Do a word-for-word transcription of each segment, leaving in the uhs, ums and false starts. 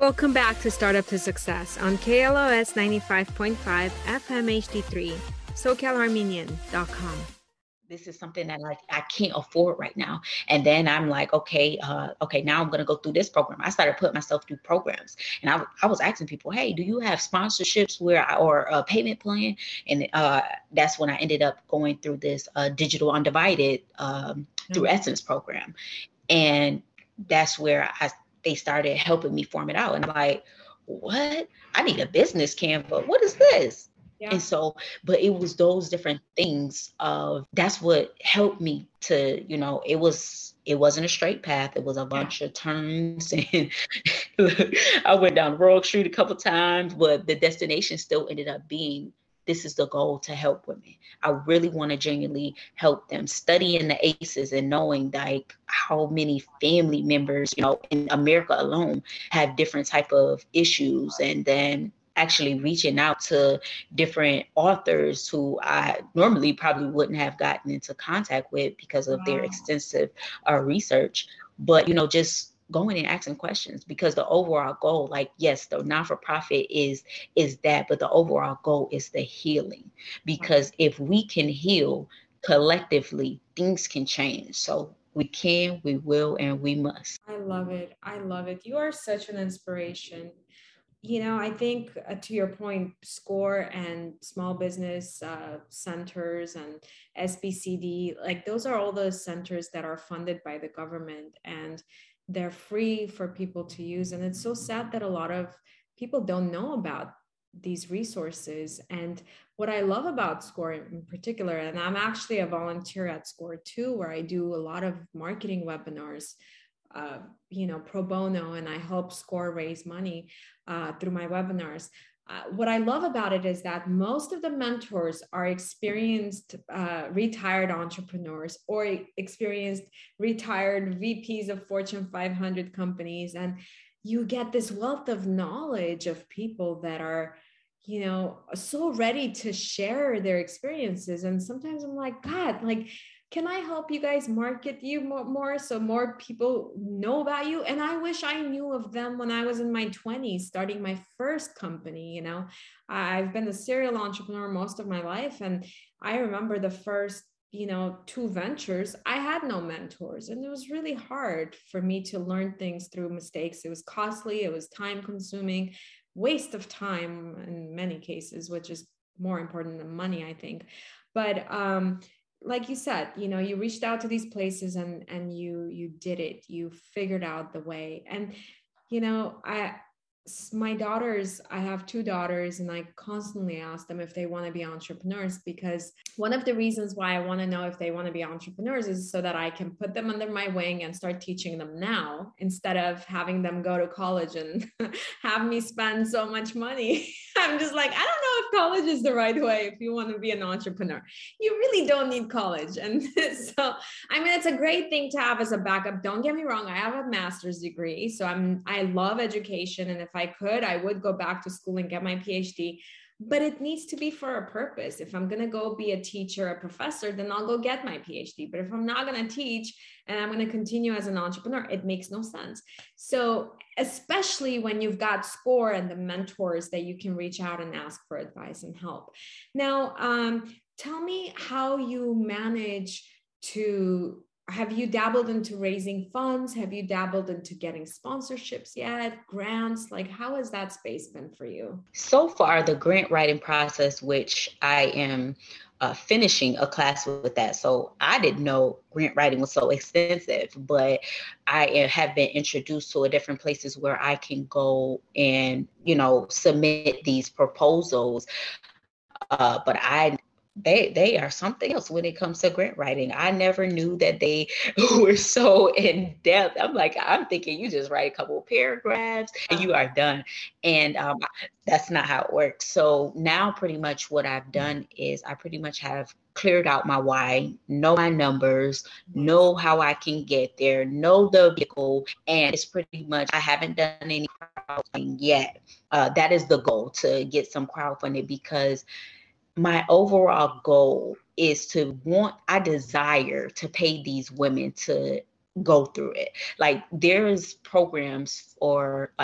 Welcome back to Startup to Success on K L O S ninety-five point five F M H D three, SoCal Armenian dot com. This is something that I, I can't afford right now. And then I'm like, okay, uh, okay, now I'm going to go through this program. I started putting myself through programs. And I, I was asking people, hey, do you have sponsorships where I, or a payment plan? And uh, that's when I ended up going through this uh, Digital Undivided um, through Essence program. And that's where I they started helping me form it out. And I'm like, what? I need a business Canva. What is this? Yeah. And so, but it was those different things of that's what helped me to, you know, it was, it wasn't a straight path. It was a bunch yeah. of turns, and I went down Royal Street a couple times, but the destination still ended up being, this is the goal, to help women. I really want to genuinely help them. Studying the A C Es and knowing like how many family members, you know, in America alone have different type of issues, and then actually reaching out to different authors who I normally probably wouldn't have gotten into contact with because of wow. their extensive uh, research. But, you know, just going and asking questions, because the overall goal, like, yes, the non-for-profit is, is that, but the overall goal is the healing, because okay. if we can heal collectively, things can change. So we can, we will, and we must. I love it. I love it. You are such an inspiration. You know, I think uh, to your point, SCORE and small business uh, centers and S B C D, like those are all those centers that are funded by the government, and they're free for people to use. And it's so sad that a lot of people don't know about these resources. And what I love about SCORE in particular, and I'm actually a volunteer at SCORE too, where I do a lot of marketing webinars, uh, you know, pro bono, and I help SCORE raise money uh, through my webinars. Uh, what I love about it is that most of the mentors are experienced uh, retired entrepreneurs or experienced retired V Ps of Fortune five hundred companies. And you get this wealth of knowledge of people that are, you know, so ready to share their experiences. And sometimes I'm like, God, like, can I help you guys market you more, more so more people know about you? And I wish I knew of them when I was in my twenties, starting my first company. You know, I've been a serial entrepreneur most of my life. And I remember the first, you know, two ventures, I had no mentors. And it was really hard for me to learn things through mistakes. It was costly. It was time consuming, waste of time in many cases, which is more important than money, I think. But, um, like you said, you know, you reached out to these places and, and you, you did it, you figured out the way. And, you know, I, my daughters, I have two daughters, and I constantly ask them if they want to be entrepreneurs, because one of the reasons why I want to know if they want to be entrepreneurs is so that I can put them under my wing and start teaching them now, instead of having them go to college and have me spend so much money. I'm just like, I don't know if college is the right way if you want to be an entrepreneur. You really don't need college. And so, I mean, it's a great thing to have as a backup. Don't get me wrong. I have a master's degree, so I'm, I love education. And if I could, I would go back to school and get my PhD, but it needs to be for a purpose. If I'm going to go be a teacher, a professor, then I'll go get my PhD. But if I'm not going to teach and I'm going to continue as an entrepreneur, it makes no sense. So especially when you've got SCORE and the mentors that you can reach out and ask for advice and help. Now, um, tell me how you manage to, have you dabbled into raising funds? Have you dabbled into getting sponsorships yet? Grants? Like, how has that space been for you? So far, the grant writing process, which I am uh, finishing a class with that. So I didn't know grant writing was so extensive, but I have been introduced to a different places where I can go and, you know, submit these proposals. Uh, but I They they are something else when it comes to grant writing. I never knew that they were so in depth. I'm like, I'm thinking you just write a couple of paragraphs and you are done. And um, that's not how it works. So now pretty much what I've done is I pretty much have cleared out my why, know my numbers, know how I can get there, know the vehicle. And it's pretty much, I haven't done any crowdfunding yet. Uh, that is the goal, to get some crowdfunding, because my overall goal is to want, I desire to pay these women to go through it. Like, there's programs for like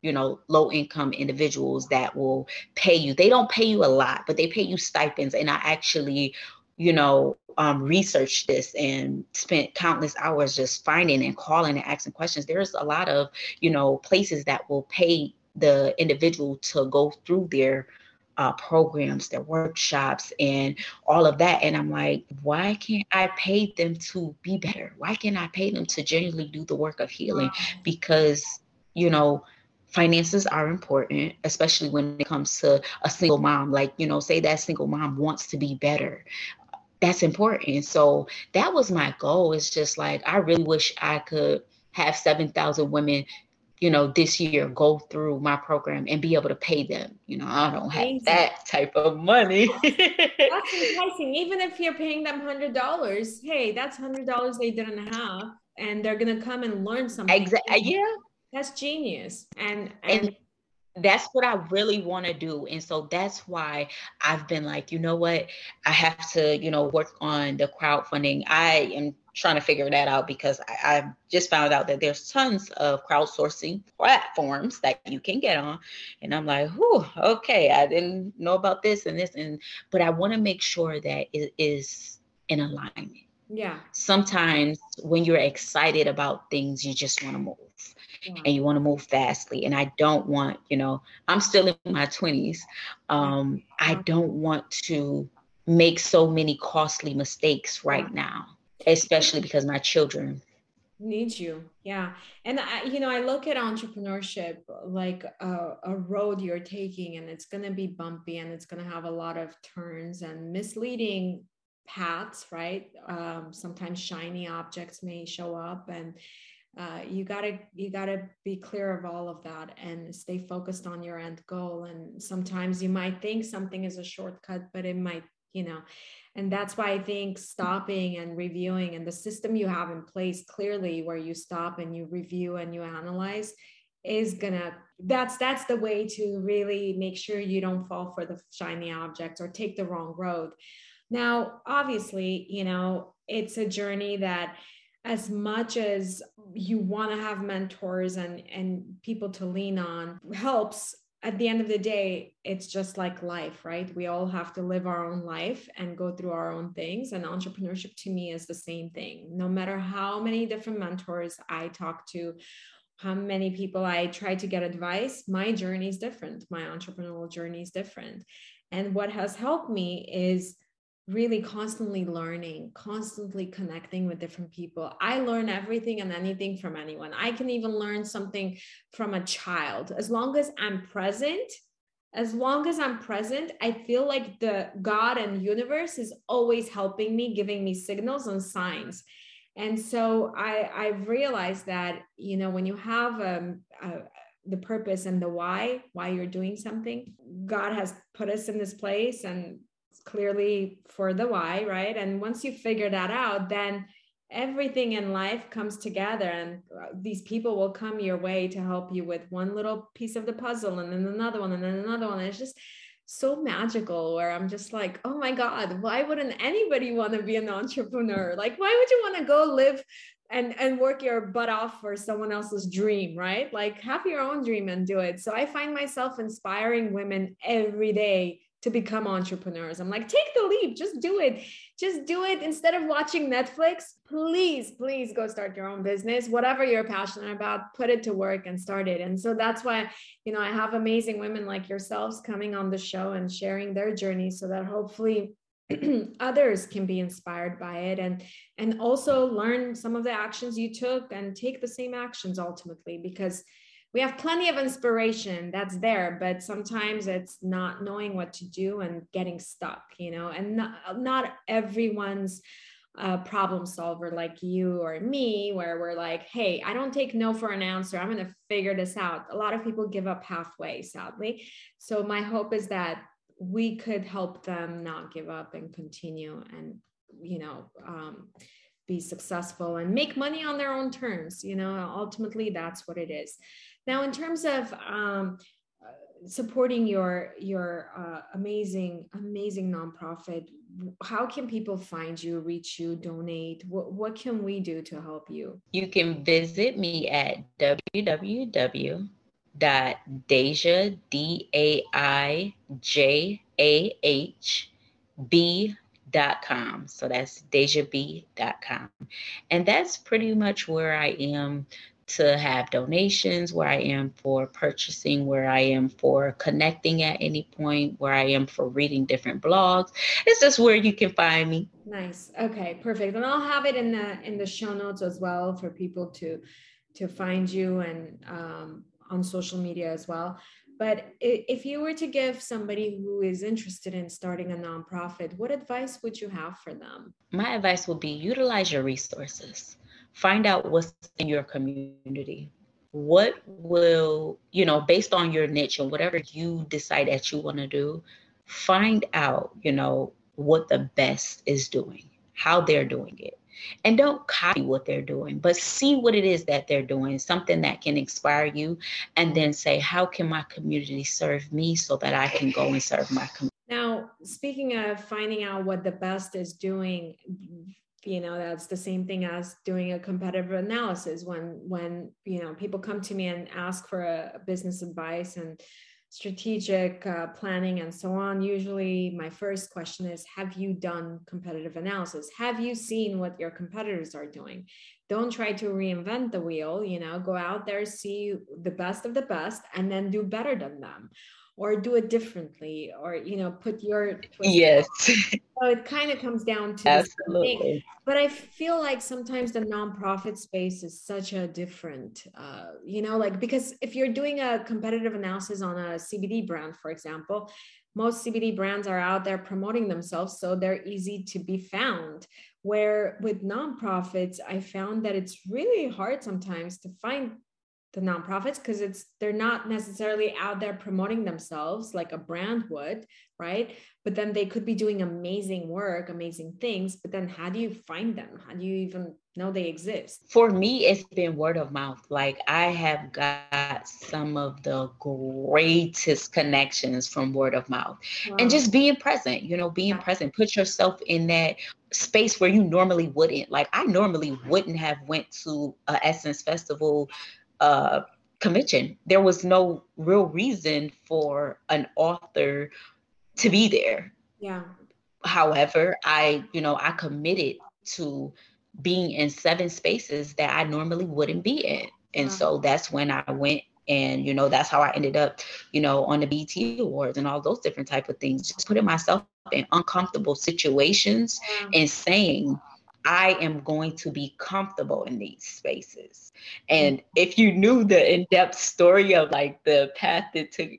you know, low income individuals that will pay you. They don't pay you a lot, but they pay you stipends. And I actually, you know, um, researched this and spent countless hours just finding and calling and asking questions. There's a lot of, you know, places that will pay the individual to go through their uh, programs, their workshops, and all of that. And I'm like, why can't I pay them to be better? Why can't I pay them to genuinely do the work of healing? Because, you know, finances are important, especially when it comes to a single mom. Like, you know, say that single mom wants to be better. That's important. So that was my goal. It's just like, I really wish I could have seven thousand women, you know, this year go through my program and be able to pay them. You know, I don't have Amazing. that type of money. That's enticing. Even if you're paying them one hundred dollars, hey, that's one hundred dollars they didn't have, and they're going to come and learn something. Exactly. Yeah. That's genius. And, and, and that's what I really want to do. And so that's why I've been like, you know what, I have to, you know, work on the crowdfunding. I am trying to figure that out because I, I just found out that there's tons of crowdsourcing platforms that you can get on. And I'm like, whew, okay, I didn't know about this and this. And, but I want to make sure that it is in alignment. Yeah. Sometimes when you're excited about things, you just want to move. Yeah. And you want to move fastly. And I don't want, you know, I'm still in my twenties. Um, I don't want to make so many costly mistakes right now, especially because my children need you. Yeah. And I, you know, I look at entrepreneurship like a, a road you're taking, and it's going to be bumpy, and it's going to have a lot of turns and misleading paths, right? Um, sometimes shiny objects may show up, and Uh, you gotta, you gotta be clear of all of that and stay focused on your end goal. And sometimes you might think something is a shortcut, but it might, you know, and that's why I think stopping and reviewing, and the system you have in place clearly where you stop and you review and you analyze is gonna, that's, that's the way to really make sure you don't fall for the shiny objects or take the wrong road. Now, obviously, you know, it's a journey that, as much as you want to have mentors and, and people to lean on helps, at the end of the day, it's just like life, right? We all have to live our own life and go through our own things. And entrepreneurship to me is the same thing. No matter how many different mentors I talk to, how many people I try to get advice, my journey is different. My entrepreneurial journey is different. And what has helped me is really constantly learning, constantly connecting with different people. I learn everything and anything from anyone. I can even learn something from a child. As long as I'm present, as long as I'm present, I feel like the God and universe is always helping me, giving me signals and signs. And so I, I've realized that, you know, when you have um, a, the purpose and the why, why you're doing something, God has put us in this place, and clearly for the why, right? And once you figure that out, then everything in life comes together, and these people will come your way to help you with one little piece of the puzzle, and then another one, and then another one. And it's just so magical, where I'm just like, oh my God, why wouldn't anybody want to be an entrepreneur? Like, why would you want to go live and, and work your butt off for someone else's dream, right? Like, have your own dream and do it. So I find myself inspiring women every day to become entrepreneurs. I'm like, take the leap, just do it. Just do it. Instead of watching Netflix, please, please go start your own business. Whatever you're passionate about, put it to work and start it. And so that's why, you know, I have amazing women like yourselves coming on the show and sharing their journey, so that hopefully others can be inspired by it, and, and also learn some of the actions you took and take the same actions ultimately, because we have plenty of inspiration that's there, but sometimes it's not knowing what to do and getting stuck, you know, and not, not everyone's a problem solver like you or me, where we're like, hey, I don't take no for an answer. I'm going to figure this out. A lot of people give up halfway, sadly. So my hope is that we could help them not give up and continue and, you know, um, be successful and make money on their own terms. You know, ultimately that's what it is. Now, in terms of um, supporting your your uh, amazing, amazing nonprofit, how can people find you, reach you, donate? What, what can we do to help you? You can visit me at w w w dot Daijah, D A I J A H B dot com. So that's Daijah B dot com. And that's pretty much where I am to have donations, where I am for purchasing, where I am for connecting at any point, where I am for reading different blogs. It's just where you can find me. Nice. Okay, perfect. And I'll have it in the in the show notes as well for people to to find you, and um, on social media as well. But if you were to give somebody who is interested in starting a nonprofit, what advice would you have for them? My advice would be utilize your resources. Find out what's in your community. What will, you know, based on your niche or whatever you decide that you want to do, find out, you know, what the best is doing, how they're doing it. And don't copy what they're doing, but see what it is that they're doing, something that can inspire you, and then say, how can my community serve me so that I can go and serve my community? Now, speaking of finding out what the best is doing, you know, that's the same thing as doing a competitive analysis. When, when, you know, people come to me and ask for a, a business advice and strategic uh, planning and so on, usually my first question is, have you done competitive analysis? Have you seen what your competitors are doing? Don't try to reinvent the wheel, you know, go out there, see the best of the best, and then do better than them, or do it differently, or, you know, put your twist. Yes. So it kind of comes down to absolutely. But I feel like sometimes the nonprofit space is such a different, uh, you know, like, because if you're doing a competitive analysis on a C B D brand, for example, most C B D brands are out there promoting themselves, so they're easy to be found. Where with nonprofits, I found that it's really hard sometimes to find the nonprofits, because it's they're not necessarily out there promoting themselves like a brand would, right? But then they could be doing amazing work, amazing things, but then how do you find them? How do you even know they exist? For me, it's been word of mouth. Like, I have got some of the greatest connections from word of mouth. Wow. And just being present, you know, being yeah. present, put yourself in that space where you normally wouldn't. Like, I normally wouldn't have went to a Essence Festival uh, convention. There was no real reason for an author to be there. Yeah. However, I, you know, I committed to being in seven spaces that I normally wouldn't be in. And wow. so that's when I went, and, you know, that's how I ended up, you know, on the B E T Awards and all those different type of things, just putting myself in uncomfortable situations yeah. and saying, I am going to be comfortable in these spaces. And if you knew the in-depth story of like the path that took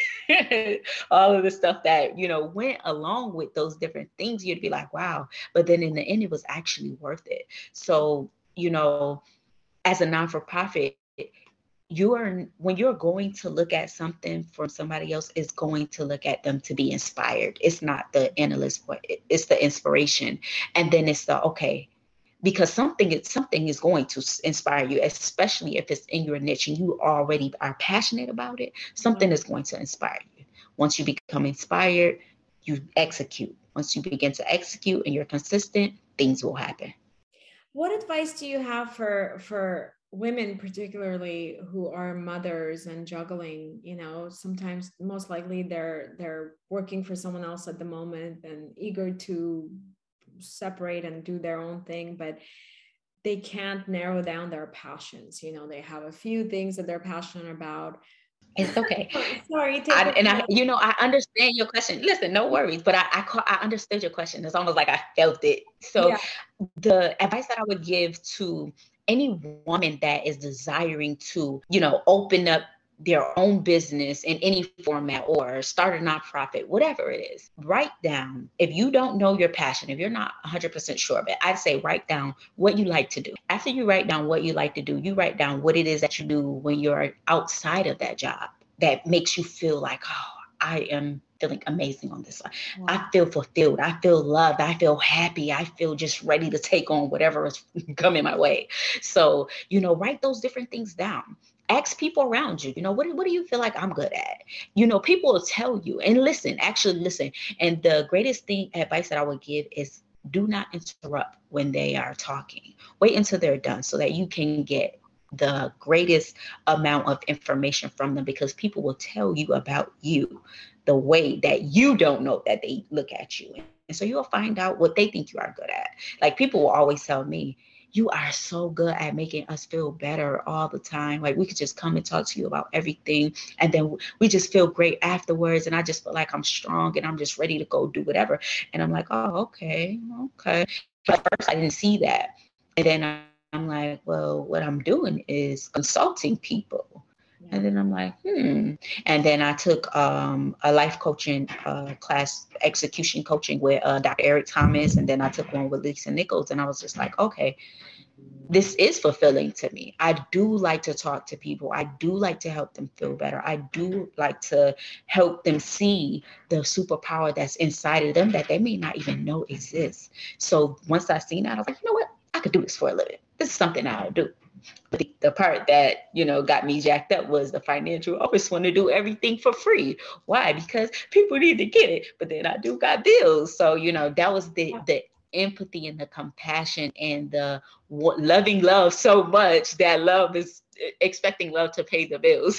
all of the stuff that, you know, went along with those different things, you'd be like, wow. But then in the end, it was actually worth it. So, you know, as a non-for-profit, you are, when you're going to look at something from somebody else, is going to look at them to be inspired. It's not the analyst, but it's the inspiration. And then it's the, okay, because something is something is going to inspire you, especially if it's in your niche and you already are passionate about it. Something mm-hmm. is going to inspire you. Once you become inspired, you execute. Once you begin to execute and you're consistent, things will happen. What advice do you have for for women, particularly who are mothers and juggling? You know, sometimes most likely they're they're working for someone else at the moment and eager to separate and do their own thing, but they can't narrow down their passions. You know, they have a few things that they're passionate about. It's okay. Sorry. I, and I, you know, I understand your question. Listen, no worries, but I, I, I understood your question. It's almost like I felt it. So yeah. the advice that I would give to any woman that is desiring to, you know, open up their own business in any format or start a nonprofit, whatever it is, write down, if you don't know your passion, if you're not one hundred percent sure of it, I'd say write down what you like to do. After you write down what you like to do, you write down what it is that you do when you're outside of that job that makes you feel like, oh, I am feeling amazing on this one. Wow. I feel fulfilled. I feel loved. I feel happy. I feel just ready to take on whatever is coming my way. So, you know, write those different things down. Ask people around you, you know, what, what do you feel like I'm good at? You know, people will tell you, and listen, actually listen. And the greatest thing, advice that I would give is do not interrupt when they are talking. Wait until they're done so that you can get the greatest amount of information from them, because people will tell you about you the way that you don't know that they look at you. And so you'll find out what they think you are good at. Like, people will always tell me, you are so good at making us feel better all the time. Like, we could just come and talk to you about everything, and then we just feel great afterwards. And I just feel like I'm strong and I'm just ready to go do whatever. And I'm like, oh, okay, okay. But at first I didn't see that. And then I'm like, well, what I'm doing is consulting people. Yeah. And then I'm like, hmm. And then I took um, a life coaching uh, class, execution coaching with uh, Doctor Eric Thomas. And then I took one with Lisa Nichols. And I was just like, okay, this is fulfilling to me. I do like to talk to people. I do like to help them feel better. I do like to help them see the superpower that's inside of them that they may not even know exists. So once I seen that, I was like, you know what? I could do this for a living. This is something I'll do. But the, the part that, you know, got me jacked up was the financial. I always want to do everything for free. Why? Because people need to get it. But then I do got bills. So, you know, that was the, the empathy and the compassion and the loving love so much that love is expecting love to pay the bills.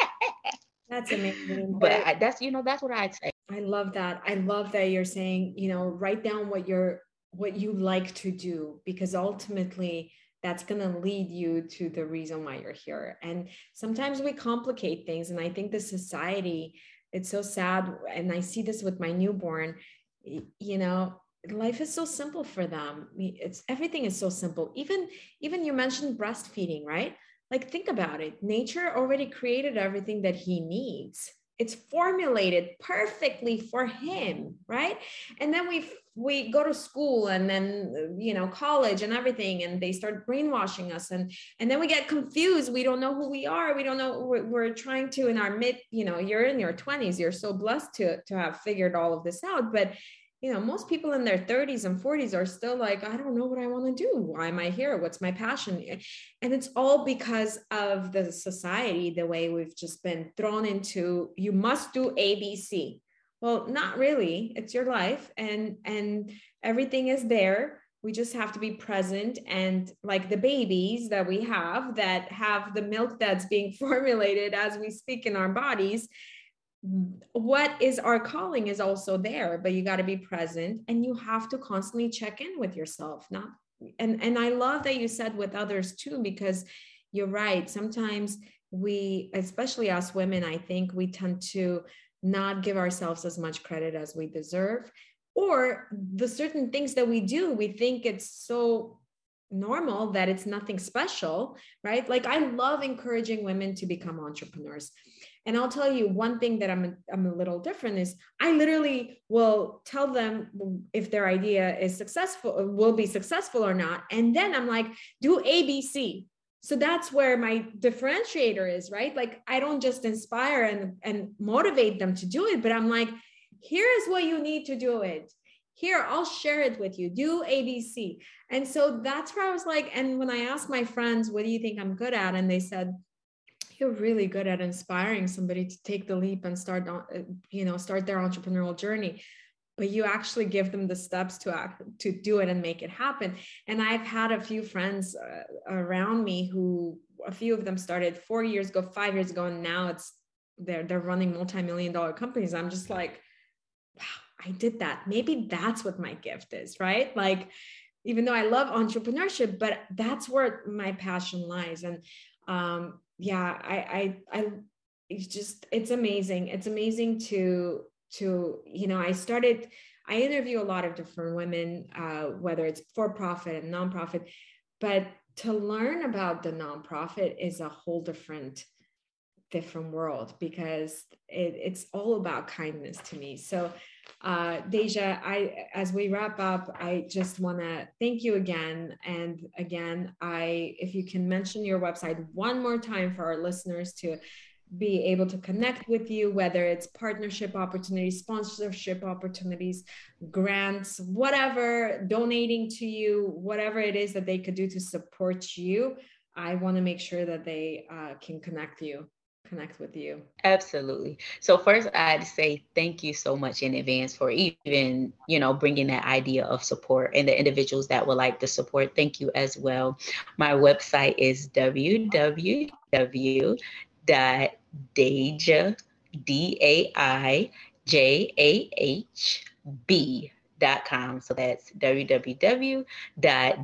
That's amazing. But I, that's, you know, that's what I'd say. I love that. I love that you're saying, you know, write down what you're, what you like to do, because ultimately that's going to lead you to the reason why you're here. And sometimes we complicate things. And I think the society, it's so sad. And I see this with my newborn, you know, life is so simple for them. It's everything is so simple. Even, even you mentioned breastfeeding, right? Like, think about it. Nature already created everything that he needs. It's formulated perfectly for him, right? And then we we go to school and then, you know, college and everything, and they start brainwashing us, and and then we get confused. We don't know who we are. We don't know. We're, we're trying to in our mid, you know, you're in your twenties. You're so blessed to to have figured all of this out, but you know, most people in their thirties and forties are still like, I don't know what I want to do. Why am I here? What's my passion? And it's all because of the society, the way we've just been thrown into, you must do A B C. Well, not really. It's your life, and, and everything is there. We just have to be present. And like the babies that we have that have the milk that's being formulated as we speak in our bodies, what is our calling is also there, but you got to be present, and you have to constantly check in with yourself. Not, and, and I love that you said with others too, because you're right. Sometimes we, especially us women, I think we tend to not give ourselves as much credit as we deserve, or the certain things that we do, we think it's so normal that it's nothing special, right? Like, I love encouraging women to become entrepreneurs. And I'll tell you one thing that I'm, I'm a little different is I literally will tell them if their idea is successful, will be successful or not. And then I'm like, do A B C. So that's where my differentiator is, right? Like, I don't just inspire and, and motivate them to do it, but I'm like, here is what you need to do it. Here, I'll share it with you. Do A B C. And so that's where I was like, and when I asked my friends, what do you think I'm good at? And they said, you're really good at inspiring somebody to take the leap and start, you know, start their entrepreneurial journey. But you actually give them the steps to act, to do it and make it happen. And I've had a few friends uh, around me who, a few of them started four years ago, five years ago, and now it's they're they're running multi-million dollar companies. I'm just like, wow, I did that. Maybe that's what my gift is, right? Like, even though I love entrepreneurship, but that's where my passion lies. And um, yeah, I, I, I, it's just, it's amazing. It's amazing to, to, you know, I started, I interview a lot of different women, uh, whether it's for profit and nonprofit, but to learn about the nonprofit is a whole different, different world, because it, it's all about kindness to me. So uh, Deja, I, as we wrap up, I just want to thank you again. And again, I, if you can mention your website one more time for our listeners to be able to connect with you, whether it's partnership opportunities, sponsorship opportunities, grants, whatever, donating to you, whatever it is that they could do to support you. I want to make sure that they uh, can connect you. connect with you? Absolutely. So first, I'd say thank you so much in advance for even, you know, bringing that idea of support and the individuals that would like the support. Thank you as well. My website is w w w dot daijah, D A I J A H B dot com. So that's w w w dot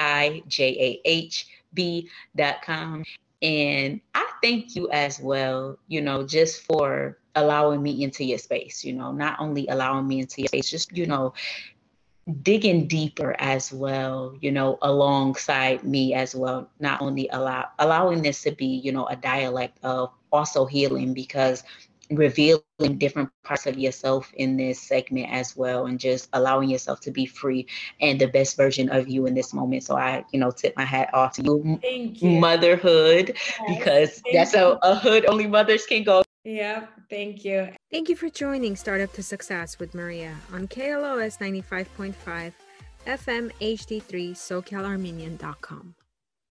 daijah dot com. And I thank you as well, you know, just for allowing me into your space, you know, not only allowing me into your space, just, you know, digging deeper as well, you know, alongside me as well, not only allow allowing this to be, you know, a dialect of also healing, because revealing different parts of yourself in this segment as well, and just allowing yourself to be free and the best version of you in this moment. So I, you know, tip my hat off to you. Thank you. Motherhood, Yes, because that's a, a hood only mothers can go. Yeah, thank you. Thank you for joining Startup to Success with Maria on K L O S ninety-five point five F M H D three, SoCal Armenian dot com.